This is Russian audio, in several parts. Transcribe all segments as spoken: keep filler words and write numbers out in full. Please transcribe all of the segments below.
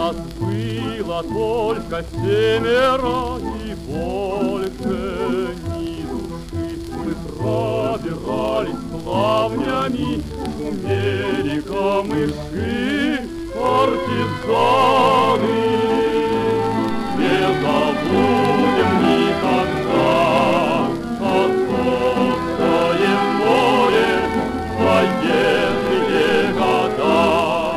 Нас было только семеро и больше ни души. Мы пробирались плавнями, умели камыши, партизаны. Не забудем никогда Азовское море, военные года.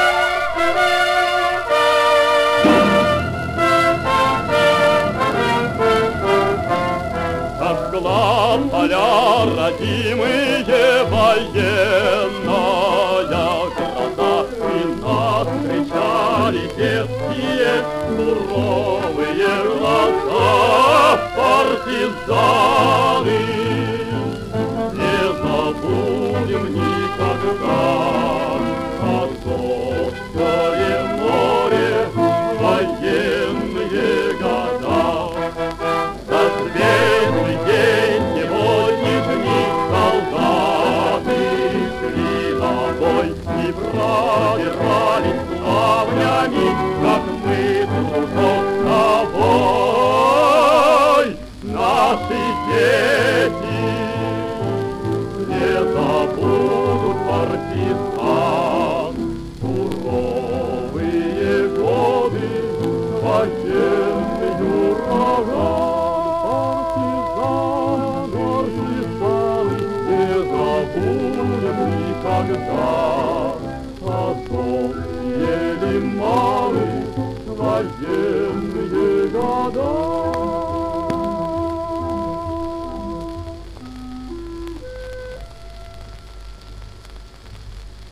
Сожгла поля родимые военная гроза, и нас встречали детские суровые глаза партизаны. Не забудем никогда Азовское море, военные года. За светлый день сегодняшний солдаты шли на бой и пробирались плавнями, как мы дружок с тобой. Наши дети не забудут партизан, суровые годы, военный ураган. Никогда Азов ели малый военные года.